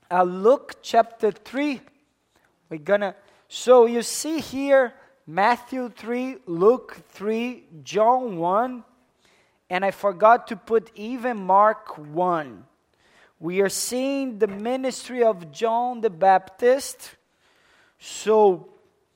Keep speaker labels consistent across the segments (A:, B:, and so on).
A: Luke chapter 3. So you see here, Matthew 3, Luke 3, John 1, and I forgot to put even Mark 1. We are seeing the ministry of John the Baptist. So,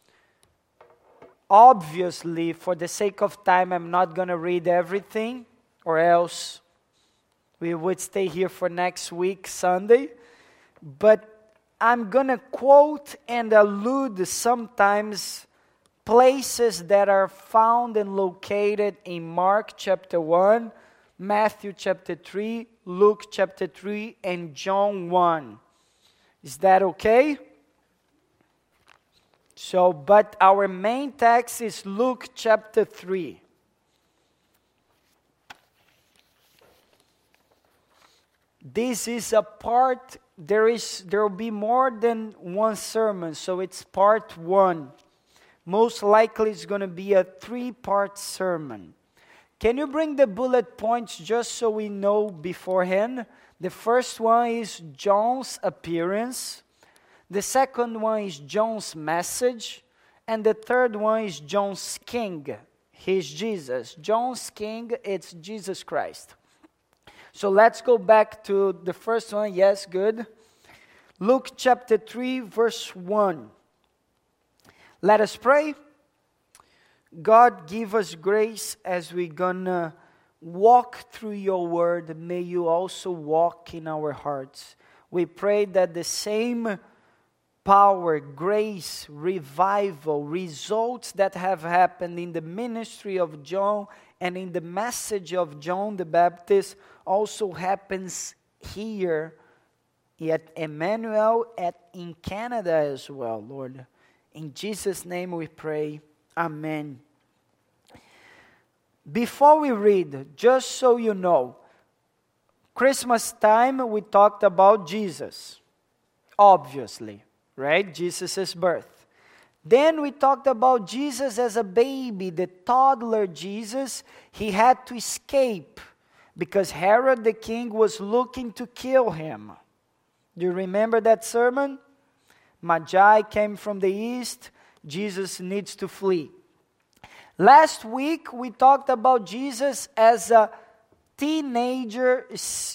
A: obviously, for the sake of time, I'm not going to read everything, or else we would stay here for next week, Sunday. But I'm going to quote and allude sometimes places that are found and located in Mark chapter 1, Matthew chapter 3, Luke chapter 3, and John 1. Is that okay? So, but our main text is Luke chapter 3. This is a part, there will be more than one sermon, so it's part 1. Most likely it's going to be a 3-part sermon. Can you bring the bullet points just so we know beforehand? The first one is John's appearance. The second one is John's message. And the third one is John's king. He's Jesus. John's king, it's Jesus Christ. So let's go back to the first one. Yes, good. Luke chapter 3, verse 1. Let us pray. God, give us grace as we're gonna walk through your word. May you also walk in our hearts. We pray that the same power, grace, revival, results that have happened in the ministry of John and in the message of John the Baptist also happens here at Emmanuel in Canada as well, Lord. In Jesus' name we pray. Amen. Before we read, just so you know, Christmas time we talked about Jesus. Obviously, right? Jesus' birth. Then we talked about Jesus as a baby, the toddler Jesus. He had to escape because Herod the king was looking to kill him. Do you remember that sermon? Magi came from the east. Jesus needs to flee. Last week, we talked about Jesus as a teenager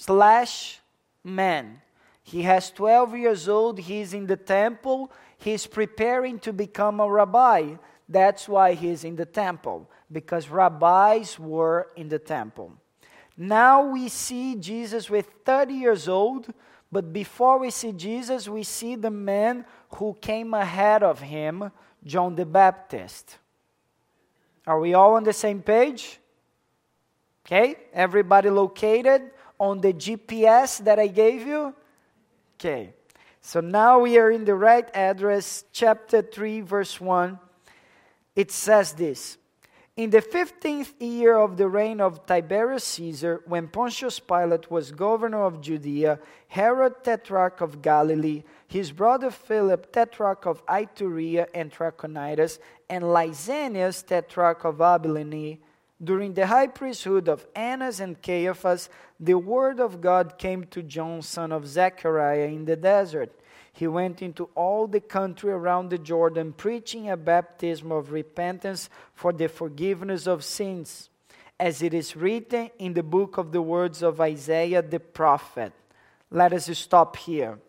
A: / man. He has 12 years old. He's in the temple. He's preparing to become a rabbi. That's why he's in the temple, because rabbis were in the temple. Now we see Jesus with 30 years old, but before we see Jesus, we see the man who came ahead of him, John the Baptist. Are we all on the same page? Okay, everybody located on the GPS that I gave you? Okay, so now we are in the right address, chapter 3, verse 1. It says this: In the 15th year of the reign of Tiberius Caesar, when Pontius Pilate was governor of Judea, Herod tetrarch of Galilee, his brother Philip tetrarch of Iturea and Trachonitis, and Lysanias tetrarch of Abilene, during the high priesthood of Annas and Caiaphas, the word of God came to John, son of Zechariah, in the desert. He went into all the country around the Jordan, preaching a baptism of repentance for the forgiveness of sins, as it is written in the book of the words of Isaiah the prophet. Let us stop here.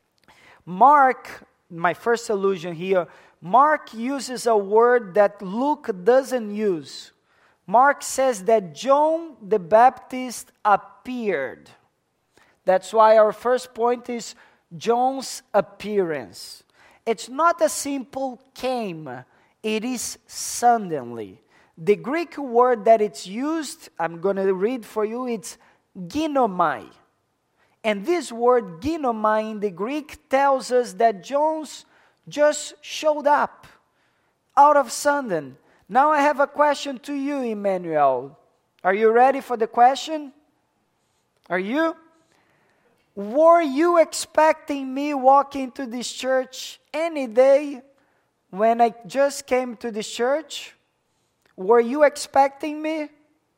A: Mark, my first allusion here, Mark uses a word that Luke doesn't use. Mark says that John the Baptist appeared. That's why our first point is John's appearance. It's not a simple came, it is suddenly. The Greek word that it's used, I'm going to read for you, it's ginomai. And this word ginomai in the Greek tells us that John just showed up out of sudden. Now I have a question to you, Emmanuel. Are you ready for the question? Are you? Were you expecting me walking to this church any day when I just came to this church? Were you expecting me?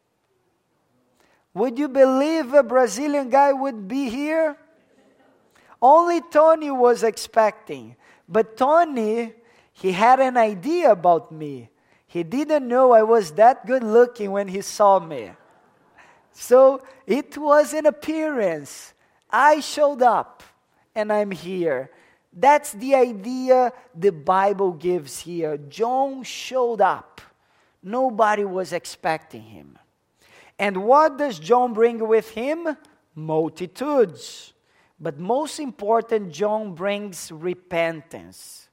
A: Would you believe a Brazilian guy would be here? Only Tony was expecting. But Tony, he had an idea about me. He didn't know I was that good looking when he saw me. So it was an appearance. I showed up and I'm here. That's the idea the Bible gives here. John showed up. Nobody was expecting him. And what does John bring with him? Multitudes. But most important, John brings repentance.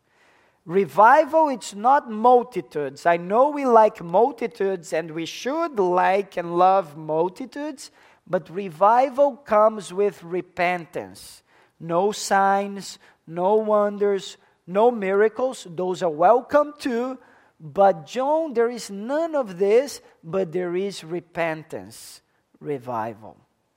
A: Revival, it's not multitudes. I know we like multitudes and we should like and love multitudes, but revival comes with repentance. No signs, no wonders, no miracles. Those are welcome too. But John, there is none of this, but there is repentance, revival.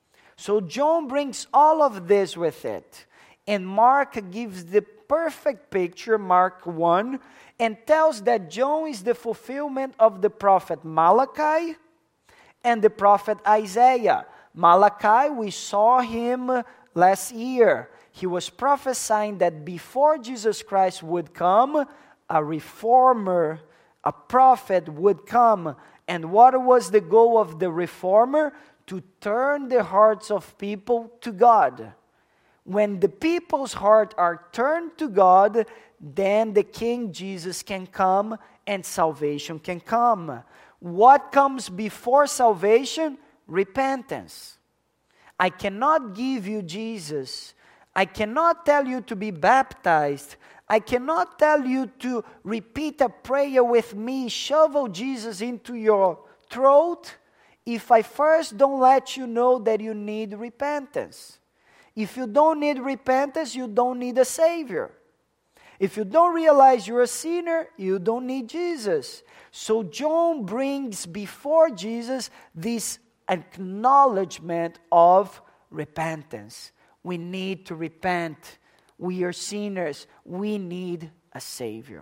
A: So John brings all of this with it. And Mark gives the perfect picture, Mark 1, and tells that John is the fulfillment of the prophet Malachi and the prophet Isaiah. Malachi, we saw him last year. He was prophesying that before Jesus Christ would come, a reformer, a prophet would come. And what was the goal of the reformer? To turn the hearts of people to God. When the people's heart are turned to God, then the King Jesus can come and salvation can come. What comes before salvation? Repentance. I cannot give you Jesus. I cannot tell you to be baptized. I cannot tell you to repeat a prayer with me, shovel Jesus into your throat, if I first don't let you know that you need repentance. If you don't need repentance, you don't need a Savior. If you don't realize you're a sinner, you don't need Jesus. So John brings before Jesus this acknowledgement of repentance. We need to repent. We are sinners. We need a Savior.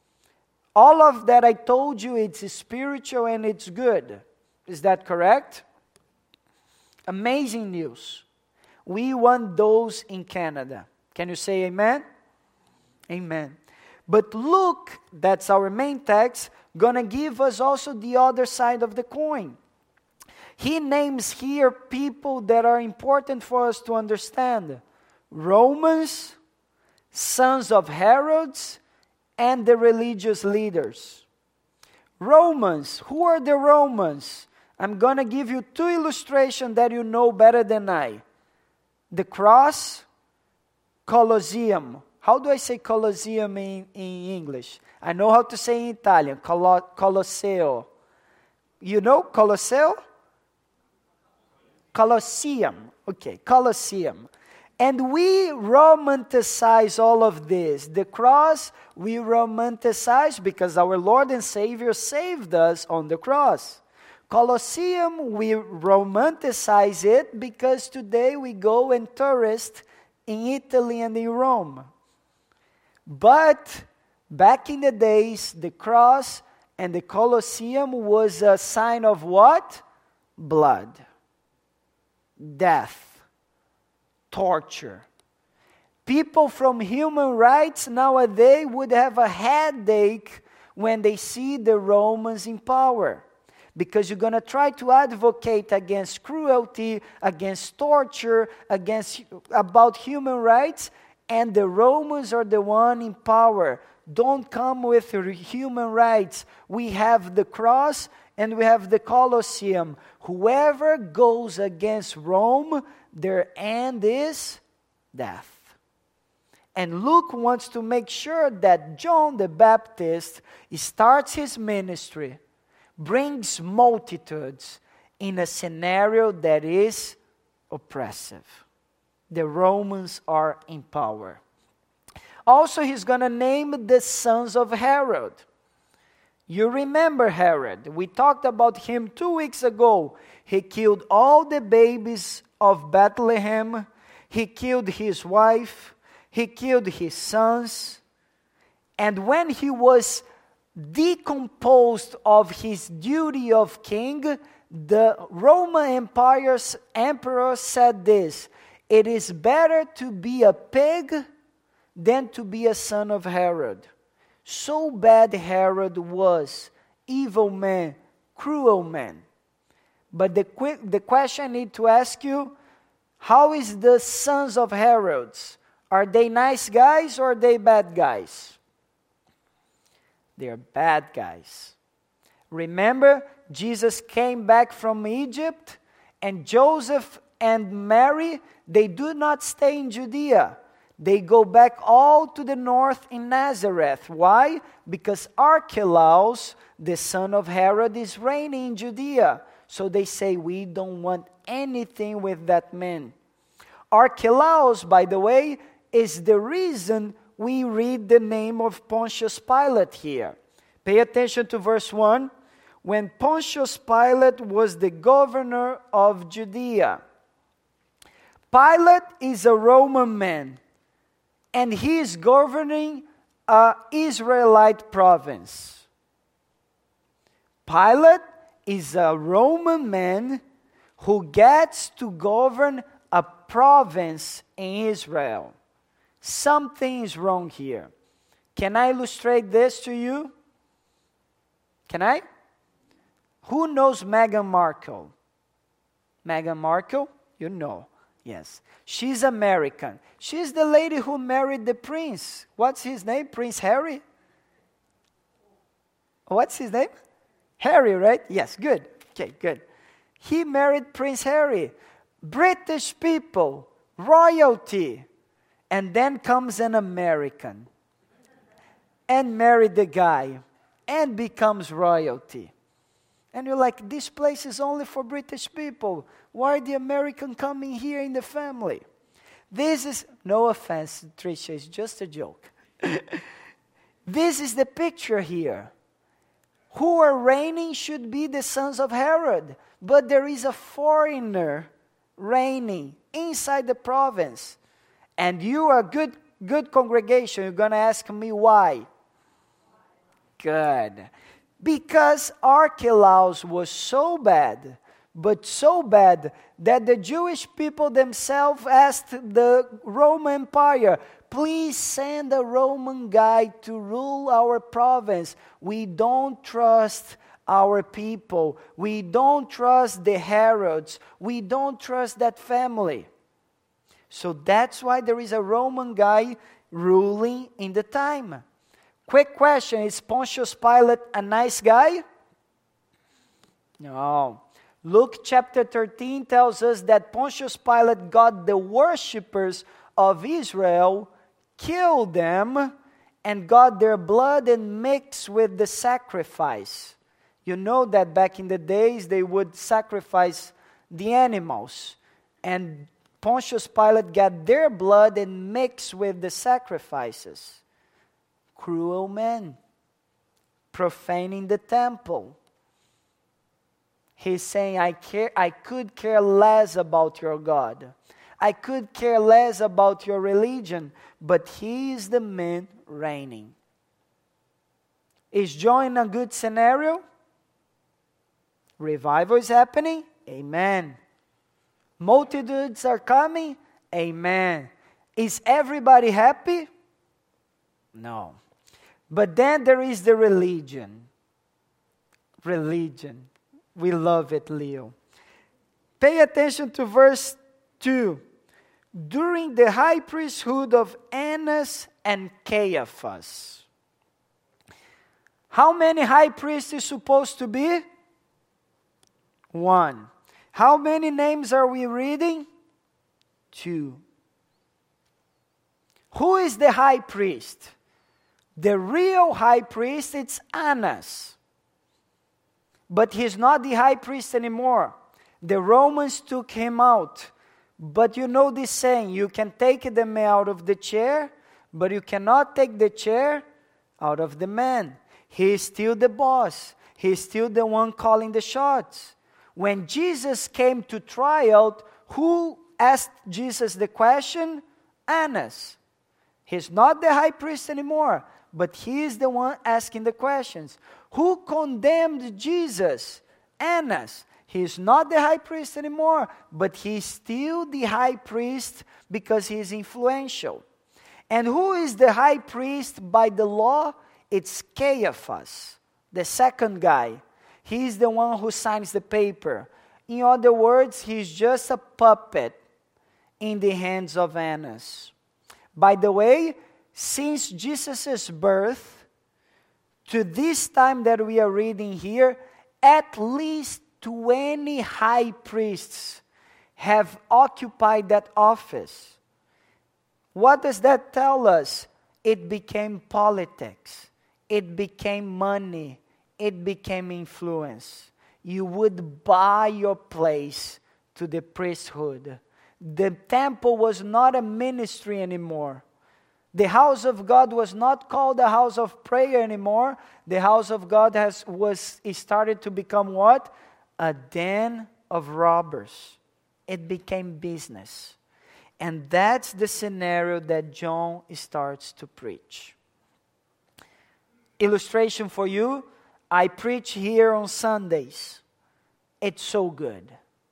A: All of that I told you, it's spiritual and it's good. Is that correct? Amazing news. We want those in Canada. Can you say amen? Amen. But Luke, that's our main text, gonna give us also the other side of the coin. He names here people that are important for us to understand. Romans, sons of Herods, and the religious leaders. Romans, who are the Romans? I'm gonna give you two illustrations that you know better than I. The cross, Colosseum. How do I say Colosseum in English? I know how to say in Italian, Colosseo. You know Colosseo? Colosseum. Okay, Colosseum. And we romanticize all of this. The cross, we romanticize because our Lord and Savior saved us on the cross. Colosseum, we romanticize it because today we go and tourist in Italy and in Rome. But back in the days, the cross and the Colosseum was a sign of what? Blood, death, torture. People from human rights nowadays would have a headache when they see the Romans in power. Because you're going to try to advocate against cruelty, against torture, about human rights, and the Romans are the one in power. Don't come with human rights. We have the cross and we have the Colosseum. Whoever goes against Rome, their end is death. And Luke wants to make sure that John the Baptist starts his ministry, brings multitudes in a scenario that is oppressive. The Romans are in power. Also, he's going to name the sons of Herod. You remember Herod. We talked about him 2 weeks ago. He killed all the babies of Bethlehem. He killed his wife. He killed his sons. And when he was decomposed of his duty of king, the Roman emperor said this: It is better to be a pig than to be a son of Herod. So bad Herod was, evil man, cruel man. But the question I need to ask you, how is the sons of Herods? Are they nice guys or are they bad guys? They're bad guys. Remember, Jesus came back from Egypt, and Joseph and Mary, they do not stay in Judea. They go back all to the north in Nazareth. Why? Because Archelaus, the son of Herod, is reigning in Judea. So they say, we don't want anything with that man. Archelaus, by the way, is the reason we read the name of Pontius Pilate here. Pay attention to verse 1. When Pontius Pilate was the governor of Judea. Pilate is a Roman man, and he is governing an Israelite province. Pilate is a Roman man who gets to govern a province in Israel. Something is wrong here. Can I illustrate this to you? Can I? Who knows Meghan Markle? Meghan Markle? You know. Yes. She's American. She's the lady who married the prince. What's his name? Prince Harry? What's his name? Harry, right? Yes, good. Okay, good. He married Prince Harry. British people, royalty. And then comes an American and married the guy and becomes royalty. And you're like, this place is only for British people. Why are the American coming here in the family? This is, no offense, Tricia, it's just a joke. This is the picture here. Who are reigning should be the sons of Herod. But there is a foreigner reigning inside the province. And you are a good congregation. You're going to ask me why. Good. Because Archelaus was so bad, but so bad, that the Jewish people themselves asked the Roman Empire, please send a Roman guy to rule our province. We don't trust our people. We don't trust the Herods. We don't trust that family. So that's why there is a Roman guy ruling in the time. Quick question, is Pontius Pilate a nice guy? No. Luke chapter 13 tells us that Pontius Pilate got the worshippers of Israel, killed them, and got their blood and mixed with the sacrifice. You know that back in the days they would sacrifice the animals. And Pontius Pilate got their blood and mixed with the sacrifices. Cruel men, profaning the temple. He's saying, I could care less about your God. I could care less about your religion, but he is the man reigning. Is John in a good scenario? Revival is happening? Amen. Multitudes are coming? Amen. Is everybody happy? No. But then there is the religion. Religion. We love it, Leo. Pay attention to verse 2. During the high priesthood of Annas and Caiaphas. How many high priests is supposed to be? One. How many names are we reading? Two. Who is the high priest? The real high priest, it's Annas. But he's not the high priest anymore. The Romans took him out. But you know this saying, you can take the man out of the chair, but you cannot take the chair out of the man. He is still the boss. He is still the one calling the shots. When Jesus came to trial, who asked Jesus the question? Annas. He's not the high priest anymore, but he is the one asking the questions. Who condemned Jesus? Annas. He's not the high priest anymore, but he's still the high priest because he's influential. And who is the high priest by the law? It's Caiaphas, the second guy. He's the one who signs the paper. In other words, he's just a puppet in the hands of Annas. By the way, since Jesus' birth to this time that we are reading here, at least 20 high priests have occupied that office. What does that tell us? It became politics. It became money. It became influence. You would buy your place to the priesthood. The temple was not a ministry anymore. The house of God was not called a house of prayer anymore. The house of God started to become what? A den of robbers. It became business. And that's the scenario that John starts to preach. Illustration for you, I preach here on Sundays. It's so good.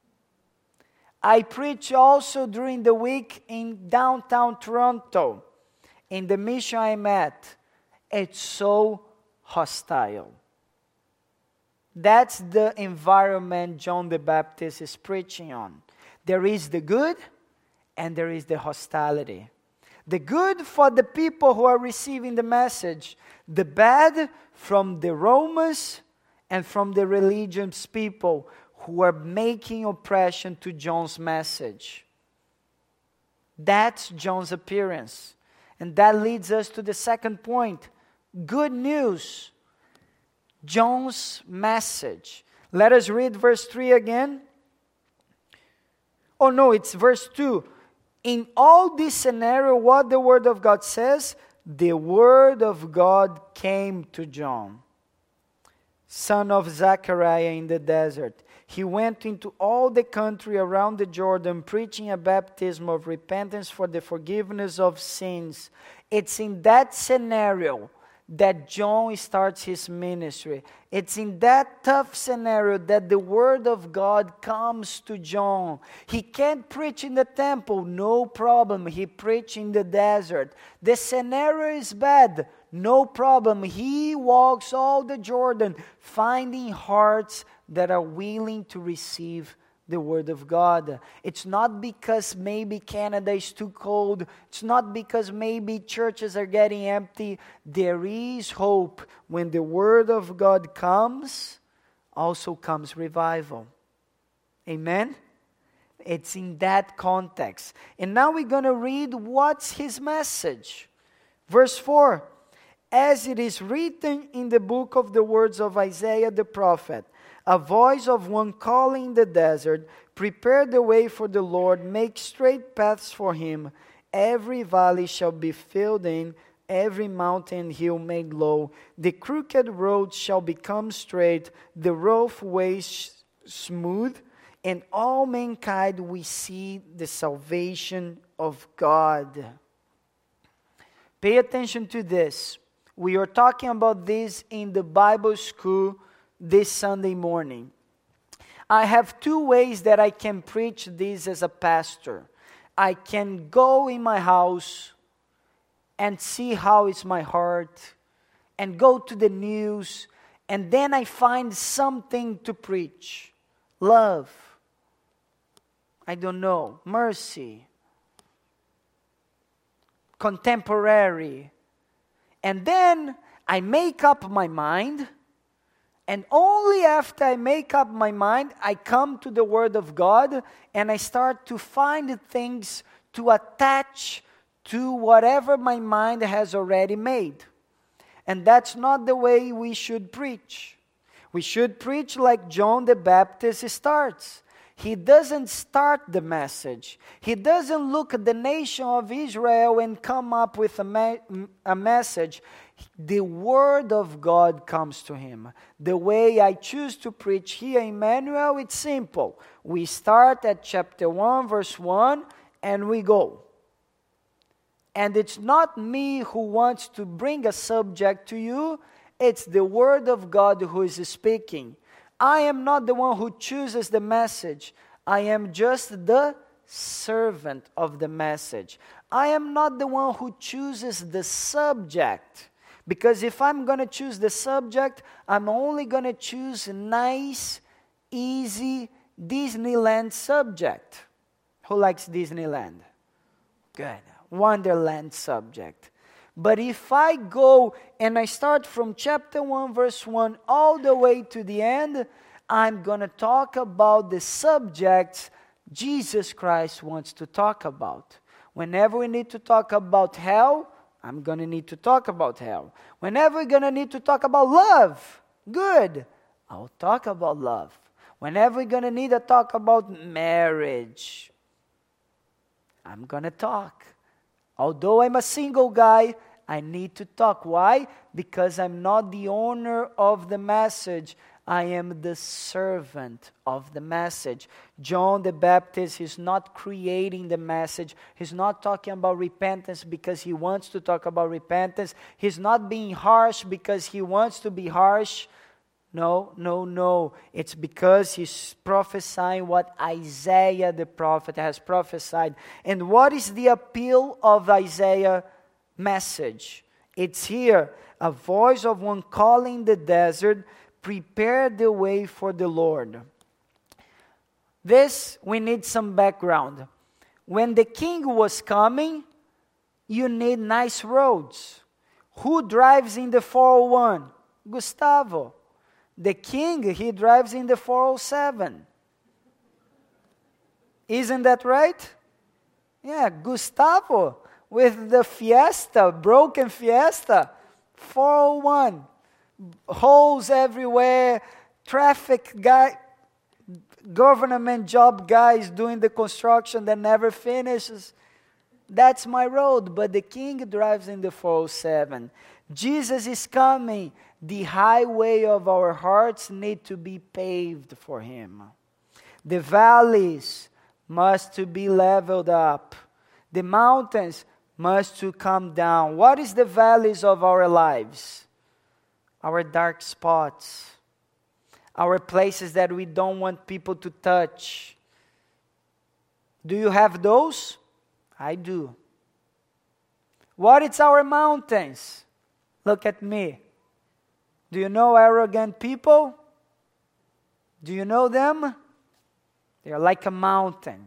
A: I preach also during the week in downtown Toronto, in the mission I'm at. It's so hostile. That's the environment John the Baptist is preaching on. There is the good and there is the hostility. The good for the people who are receiving the message. The bad from the Romans and from the religious people who are making oppression to John's message. That's John's appearance. And that leads us to the second point. Good news. John's message. Let us read verse 3 again. Oh no, it's verse 2. In all this scenario, what the Word of God says, the Word of God came to John, son of Zechariah in the desert. He went into all the country around the Jordan, preaching a baptism of repentance for the forgiveness of sins. It's in that scenario that John starts his ministry. It's in that tough scenario that the Word of God comes to John. He can't preach in the temple, no problem. He preached in the desert. The scenario is bad, no problem. He walks all the Jordan, finding hearts that are willing to receive the Word of God. It's not because maybe Canada is too cold. It's not because maybe churches are getting empty. There is hope. When the Word of God comes, also comes revival. Amen? It's in that context. And now we're going to read what's his message. Verse 4. As it is written in the book of the words of Isaiah the prophet, a voice of one calling in the desert, prepare the way for the Lord, make straight paths for him. Every valley shall be filled in, every mountain and hill made low. The crooked road shall become straight, the rough ways smooth, and all mankind will see the salvation of God. Pay attention to this. We are talking about this in the Bible school this Sunday morning. I have two ways that I can preach this as a pastor. I can go in my house and see how is my heart and go to the news and then I find something to preach. Love. I don't know. Mercy. Contemporary. And then I make up my mind. And only after I make up my mind, I come to the Word of God and I start to find things to attach to whatever my mind has already made. And that's not the way we should preach. We should preach like John the Baptist starts. He doesn't start the message. He doesn't look at the nation of Israel and come up with a message. The Word of God comes to him. The way I choose to preach here in Emmanuel, it's simple. We start at chapter 1, verse 1, and we go. And it's not me who wants to bring a subject to you. It's the Word of God who is speaking. I am not the one who chooses the message. I am just the servant of the message. I am not the one who chooses the subject. Because if I'm going to choose the subject, I'm only going to choose a nice, easy Disneyland subject. Who likes Disneyland? Good. Wonderland subject. But if I go and I start from chapter 1, verse 1, all the way to the end, I'm going to talk about the subjects Jesus Christ wants to talk about. Whenever we need to talk about hell, I'm going to need to talk about hell. Whenever we're going to need to talk about love, good, I'll talk about love. Whenever we're going to need to talk about marriage, I'm going to talk. Although I'm a single guy, I need to talk. Why? Because I'm not the owner of the message. I am the servant of the message. John the Baptist is not creating the message. He's not talking about repentance because he wants to talk about repentance. He's not being harsh because he wants to be harsh. No. It's because he's prophesying what Isaiah the prophet has prophesied. And what is the appeal of Isaiah's message? It's here, a voice of one calling the desert, prepare the way for the Lord. This, we need some background. When the king was coming, you need nice roads. Who drives in the 401? Gustavo. The king, he drives in the 407. Isn't that right? Yeah, Gustavo with the Fiesta, broken Fiesta, 401. Holes everywhere, traffic guy, government job guys doing the construction that never finishes. That's my road, but the king drives in the 407. Jesus is coming. The highway of our hearts need to be paved for him. The valleys must to be leveled up. The mountains must to come down. What is the valleys of our lives? Our dark spots. Our places that we don't want people to touch. Do you have those? I do. What is our mountains? Look at me. Do you know arrogant people? Do you know them? They are like a mountain.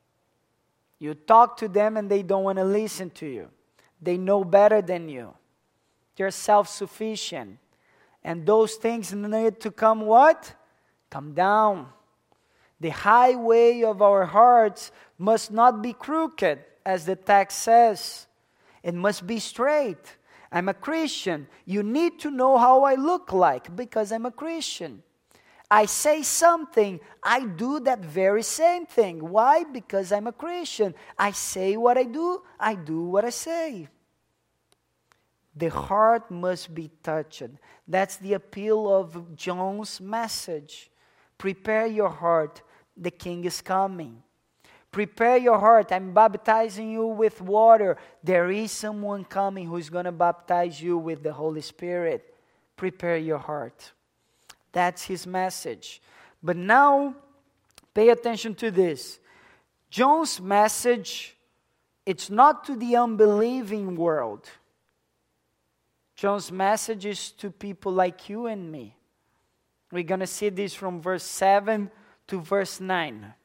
A: You talk to them and they don't want to listen to you. They know better than you. They're self-sufficient. And those things need to come what? Come down. The highway of our hearts must not be crooked, as the text says. It must be straight. I'm a Christian. You need to know how I look like because I'm a Christian. I say something, I do that very same thing. Why? Because I'm a Christian. I say what I do what I say. The heart must be touched. That's the appeal of John's message. Prepare your heart. The King is coming. Prepare your heart. I'm baptizing you with water. There is someone coming who's going to baptize you with the Holy Spirit. Prepare your heart. That's his message. But now, pay attention to this. John's message, it's not to the unbelieving world. John's message is to people like you and me. We're going to see this from verse 7 to verse 9.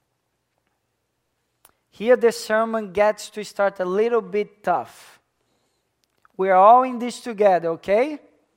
A: Here the sermon gets to start a little bit tough. We're all in this together, okay?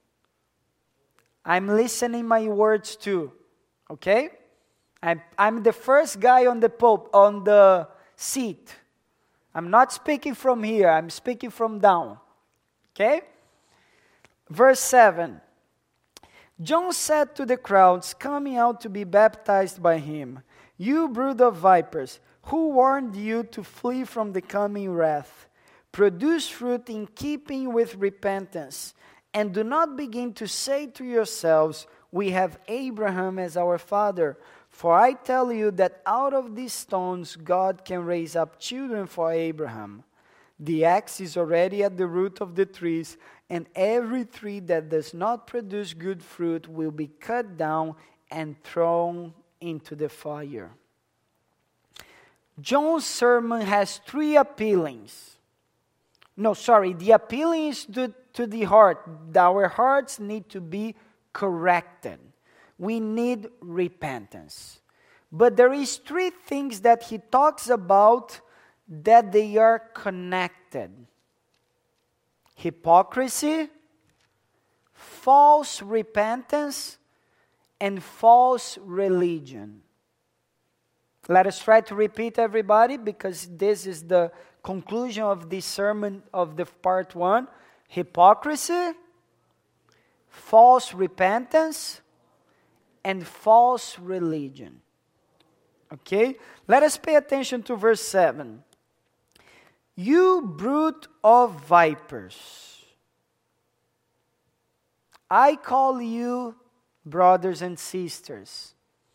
A: I'm listening my words too, okay? I'm the first guy on the seat. I'm not speaking from here, I'm speaking from down, okay? Verse 7. John said to the crowds coming out to be baptized by him, "You brood of vipers, who warned you to flee from the coming wrath? Produce fruit in keeping with repentance, and do not begin to say to yourselves, 'We have Abraham as our father.' For I tell you that out of these stones God can raise up children for Abraham. The axe is already at the root of the trees, and every tree that does not produce good fruit will be cut down and thrown into the fire. John's sermon has three appealings. The appealing is to the heart. Our hearts need to be corrected. We need repentance. But there is three things that he talks about that they are connected. Hypocrisy, false repentance, and false religion. Let us try to repeat, everybody, because this is the conclusion of this sermon of the part 1. Hypocrisy, false repentance, and false religion. Okay? Let us pay attention to verse 7. You brood of vipers, I call you brothers and sisters.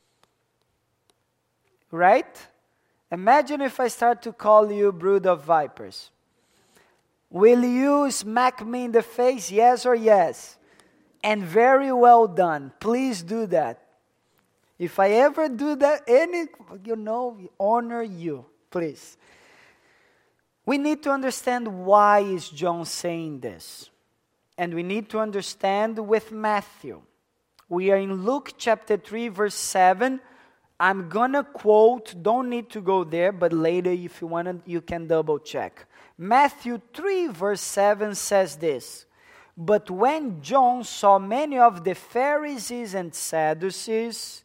A: Right? Imagine if I start to call you brood of vipers. Will you smack me in the face, yes or yes? And very well done. Please do that. If I ever do that, honor you, please. We need to understand why is John saying this. And we need to understand with Matthew. We are in Luke chapter 3, verse 7. I'm going to quote, don't need to go there, but later if you want to, you can double check. Matthew 3, verse 7 says this. But when John saw many of the Pharisees and Sadducees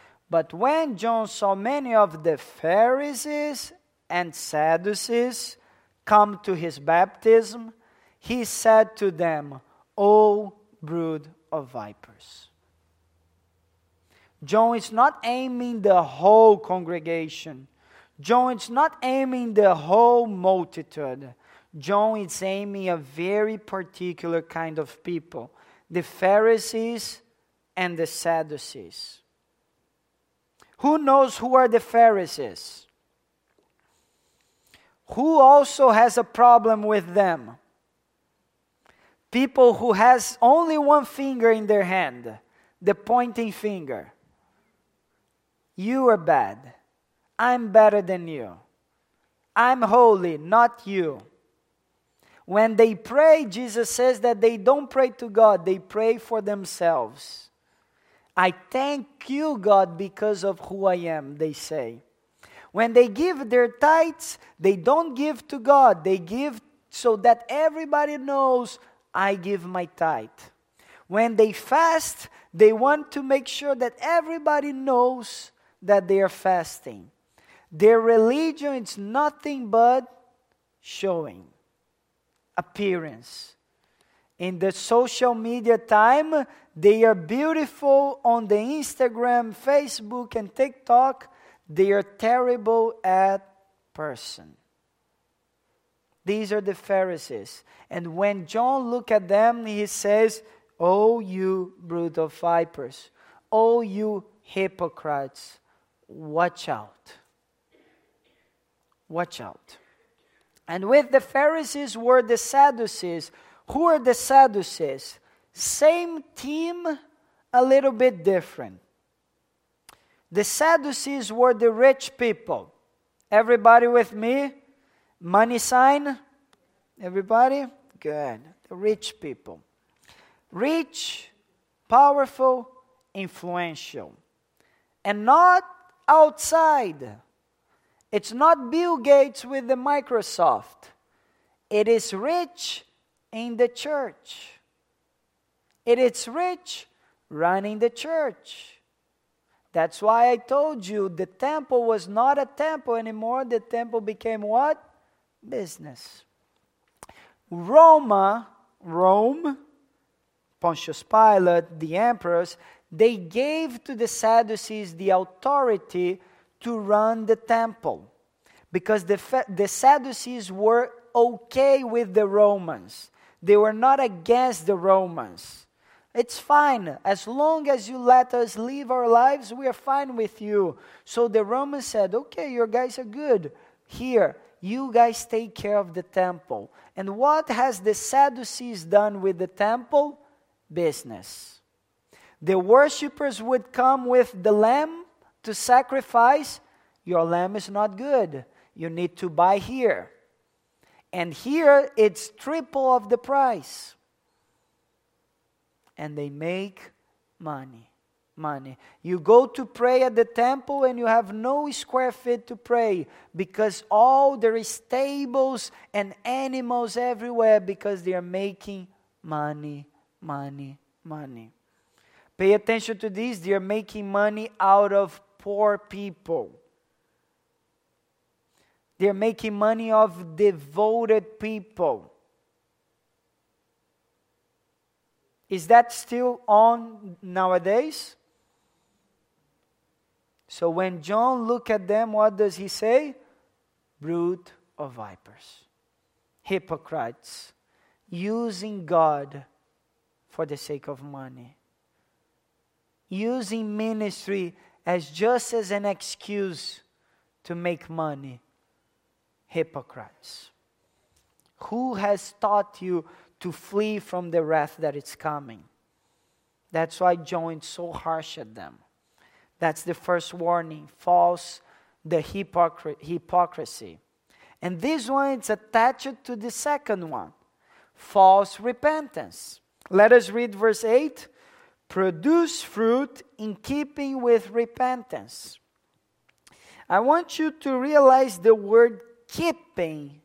A: come to his baptism, he said to them, O brood of vipers. John is not aiming the whole congregation. John is not aiming the whole multitude. John is aiming a very particular kind of people, the Pharisees and the Sadducees. Who knows who are the Pharisees? Who also has a problem with them? People who has only one finger in their hand, the pointing finger. You are bad. I'm better than you. I'm holy, not you. When they pray, Jesus says that they don't pray to God, they pray for themselves. I thank you, God, because of who I am, they say. When they give their tithes, they don't give to God. They give so that everybody knows I give my tithe. When they fast, they want to make sure that everybody knows that they are fasting. Their religion is nothing but showing, appearance. In the social media time, they are beautiful on the Instagram, Facebook, and TikTok. They are terrible at person. These are the Pharisees. And when John look at them, he says, "O you brood of vipers, O you hypocrites, watch out." Watch out. And with the Pharisees were the Sadducees. Who are the Sadducees? Same team, a little bit different. The Sadducees were the rich people. Everybody with me? Money sign? Everybody? Good. The rich people. Rich, powerful, influential. And not outside. It's not Bill Gates with the Microsoft. It is rich in the church. It is rich running the church. That's why I told you the temple was not a temple anymore. The temple became what? Business. Rome, Pontius Pilate, the emperors, they gave to the Sadducees the authority to run the temple. Because the Sadducees were okay with the Romans. They were not against the Romans. It's fine. As long as you let us live our lives, we are fine with you. So the Romans said, okay, your guys are good. Here, you guys take care of the temple. And what has the Sadducees done with the temple? Business. The worshippers would come with the lamb to sacrifice. Your lamb is not good. You need to buy here. And here it's triple of the price. And they make money. You go to pray at the temple and you have no square feet to pray because there is tables and animals everywhere because they are making money. Pay attention to this. They are making money out of poor people. They are making money of devoted people. Is that still on nowadays? So when John look at them, what does he say? Brood of vipers. Hypocrites. Using God for the sake of money. Using ministry just as an excuse to make money. Hypocrites. Who has taught you to flee from the wrath that is coming? That's why John is so harsh at them. That's the first warning. The hypocrisy. And this one is attached to the second one. False repentance. Let us read verse 8. Produce fruit in keeping with repentance. I want you to realize the word keeping.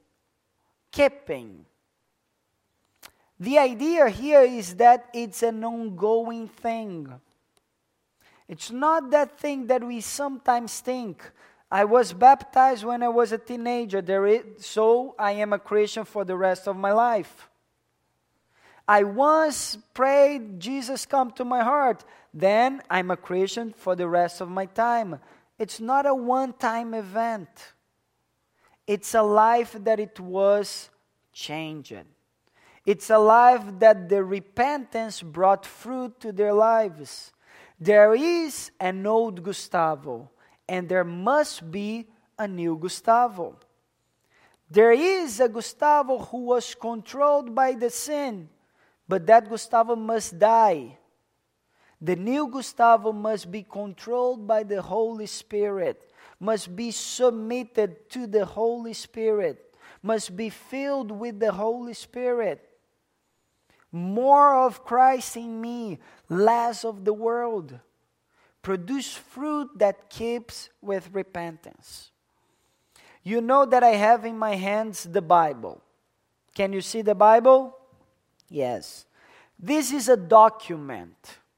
A: The idea here is that it's an ongoing thing. It's not that thing that we sometimes think. I was baptized when I was a teenager, so I am a Christian for the rest of my life. I once prayed, Jesus come to my heart, then I'm a Christian for the rest of my time. It's not a one-time event. It's a life that it was changed. It's a life that the repentance brought fruit to their lives. There is an old Gustavo, and there must be a new Gustavo. There is a Gustavo who was controlled by the sin, but that Gustavo must die. The new Gustavo must be controlled by the Holy Spirit, must be submitted to the Holy Spirit, must be filled with the Holy Spirit. More of Christ in me, less of the world. Produce fruit that keeps with repentance. You know that I have in my hands the Bible. Can you see the Bible? Yes. This is a document.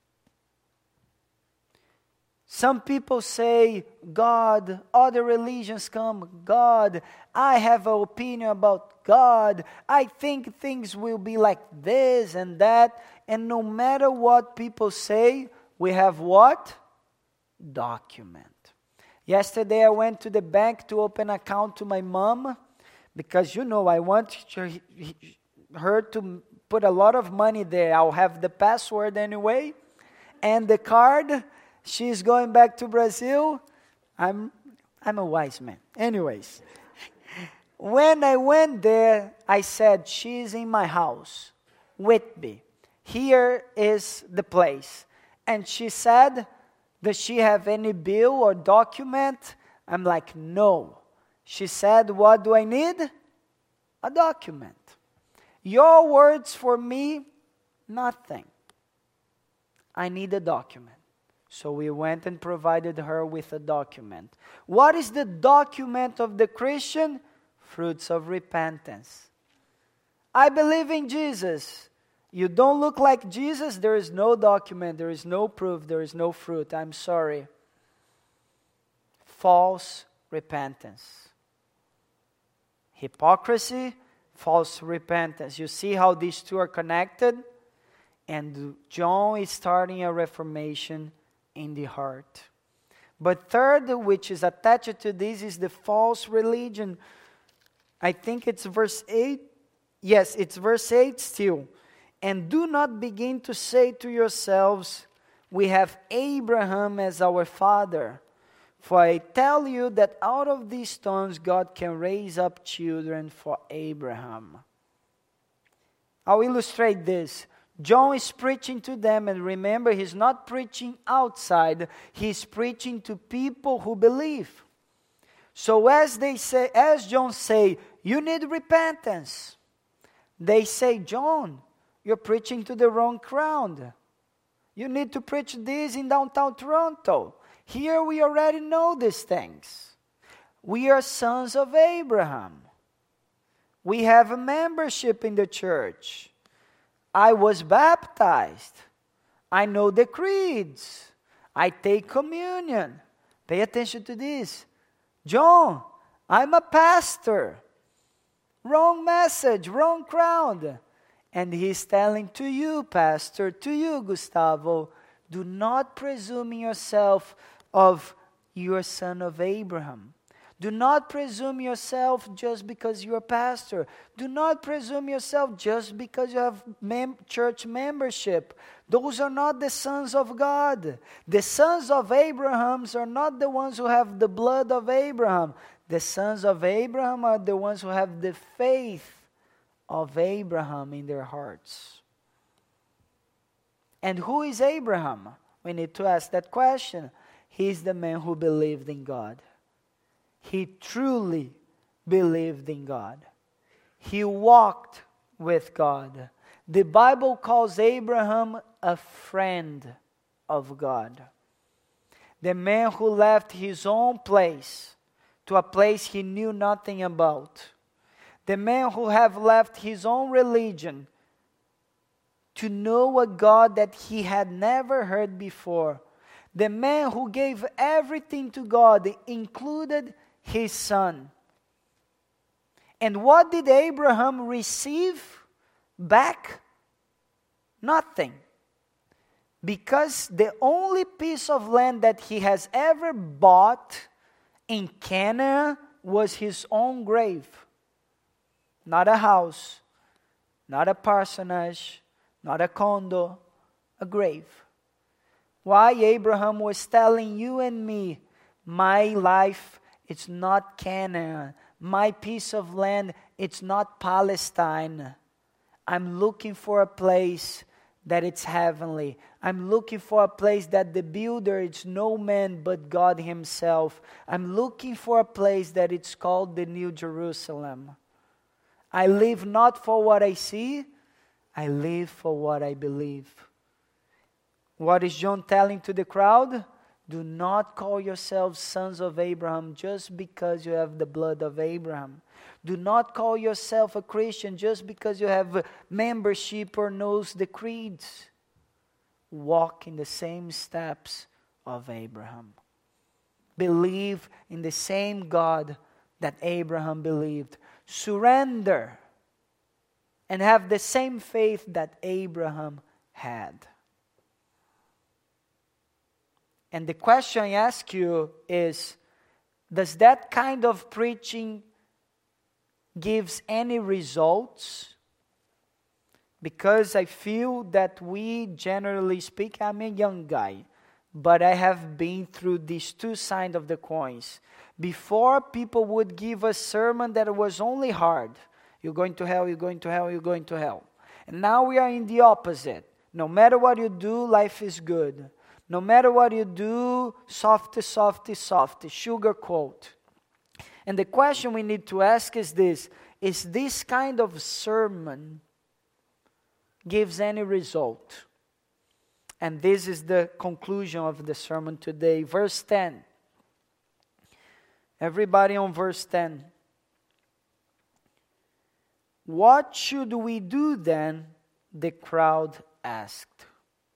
A: Some people say, God, other religions come, God, I have an opinion about God. I think things will be like this and that. And no matter what people say, we have what? Document. Yesterday I went to the bank to open an account to my mom because, I want her to put a lot of money there. I'll have the password anyway. And the card, she's going back to Brazil. I'm a wise man. Anyways, when I went there, I said, she's in my house, Whitby. Here is the place. And she said, does she have any bill or document? I'm like, no. She said, what do I need? A document. Your words for me, nothing. I need a document. So we went and provided her with a document. What is the document of the Christian? Fruits of repentance. I believe in Jesus. You don't look like Jesus, there is no document, there is no proof, there is no fruit. I'm sorry. False repentance. Hypocrisy, false repentance. You see how these two are connected? And John is starting a reformation in the heart. But third, which is attached to this, is the false religion. I think it's verse 8. Yes, it's verse 8 still. And do not begin to say to yourselves, we have Abraham as our father. For I tell you that out of these stones God can raise up children for Abraham. I'll illustrate this. John is preaching to them, and remember, he's not preaching outside. He's preaching to people who believe. So as John say, you need repentance. They say, John, you're preaching to the wrong crowd. You need to preach this in downtown Toronto. Here we already know these things. We are sons of Abraham. We have a membership in the church. I was baptized. I know the creeds. I take communion. Pay attention to this. John, I'm a pastor. Wrong message, wrong crowd. And he's telling to you, pastor, to you, Gustavo, do not presume in yourself of you are son of Abraham. Do not presume yourself just because you're a pastor. Do not presume yourself just because you have church membership. Those are not the sons of God. The sons of Abraham are not the ones who have the blood of Abraham. The sons of Abraham are the ones who have the faith of Abraham in their hearts. And who is Abraham? We need to ask that question. He is the man who believed in God. He truly believed in God. He walked with God. The Bible calls Abraham a friend of God. The man who left his own place to a place he knew nothing about. The man who have left his own religion to know a God that he had never heard before. The man who gave everything to God, included his son. And what did Abraham receive back? Nothing. Because the only piece of land that he has ever bought in Canaan was his own grave. Not a house, not a parsonage, not a condo, a grave. Why Abraham was telling you and me, my life, it's not Canaan. My piece of land, it's not Palestine. I'm looking for a place that it's heavenly. I'm looking for a place that the builder is no man but God himself. I'm looking for a place that it's called the New Jerusalem. I live not for what I see, I live for what I believe. What is John telling to the crowd? Do not call yourselves sons of Abraham just because you have the blood of Abraham. Do not call yourself a Christian just because you have membership or knows the creeds. Walk in the same steps of Abraham. Believe in the same God that Abraham believed. Surrender and have the same faith that Abraham had. And the question I ask you is, does that kind of preaching gives any results? Because I feel that we, generally speak, I'm a young guy, but I have been through these two sides of the coins. Before, people would give a sermon that was only hard. You're going to hell, you're going to hell, you're going to hell. And now we are in the opposite. No matter what you do, life is good. No matter what you do, softy, softy, softy, sugar quote. And the question we need to ask is this kind of sermon gives any result? And this is the conclusion of the sermon today. Verse 10. Everybody on verse 10. What should we do then? The crowd asked.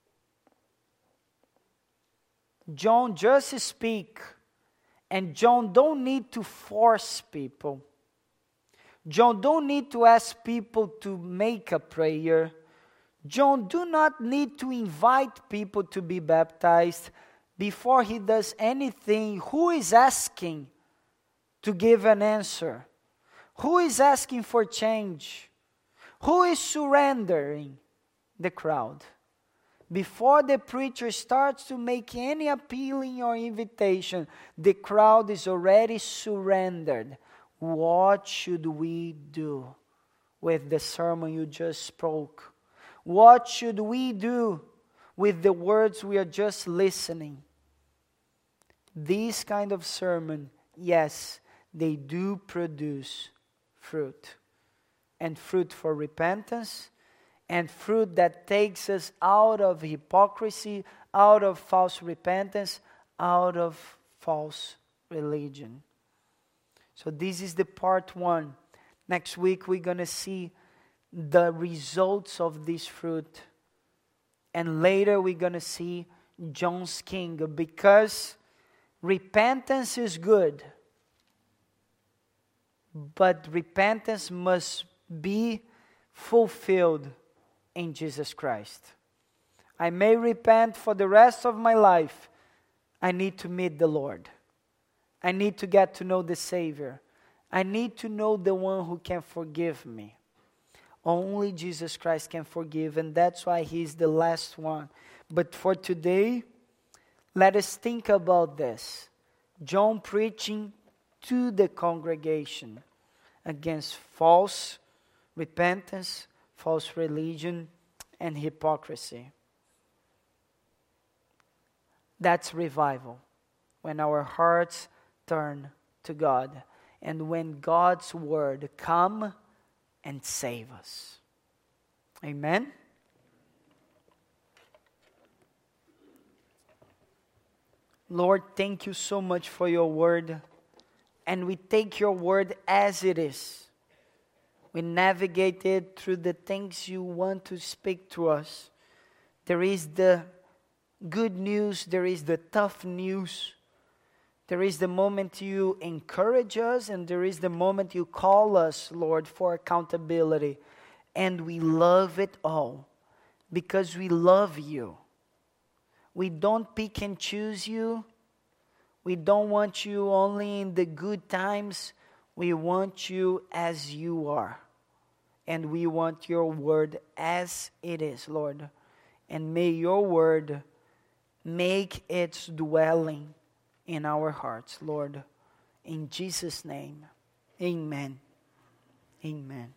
A: John just speak, and John don't need to force people. John don't need to ask people to make a prayer. John do not need to invite people to be baptized. Before he does anything, who is asking to give an answer? Who is asking for change? Who is surrendering? The crowd. Before the preacher starts to make any appealing or invitation, the crowd is already surrendered. What should we do with the sermon you just spoke? What should we do with the words we are just listening? This kind of sermon, yes, they do produce fruit. And fruit for repentance, and fruit that takes us out of hypocrisy, out of false repentance, out of false religion. So this is the part 1. Next week we're going to see the results of this fruit. And later we're going to see John's King, because repentance is good. But repentance must be fulfilled in Jesus Christ. I may repent for the rest of my life. I need to meet the Lord. I need to get to know the Savior. I need to know the one who can forgive me. Only Jesus Christ can forgive, and that's why He's the last one. But for today, let us think about this. John preaching to the congregation against false repentance, false religion, and hypocrisy. That's revival. When our hearts turn to God, and when God's word come and save us. Amen? Lord, thank you so much for your word. And we take your word as it is. We navigate it through the things you want to speak to us. There is the good news, there is the tough news. There is the moment you encourage us, and there is the moment you call us, Lord, for accountability. And we love it all because we love you. We don't pick and choose you. We don't want you only in the good times. We want you as you are. And we want your word as it is, Lord. And may your word make its dwelling in our hearts, Lord. In Jesus' name, amen. Amen.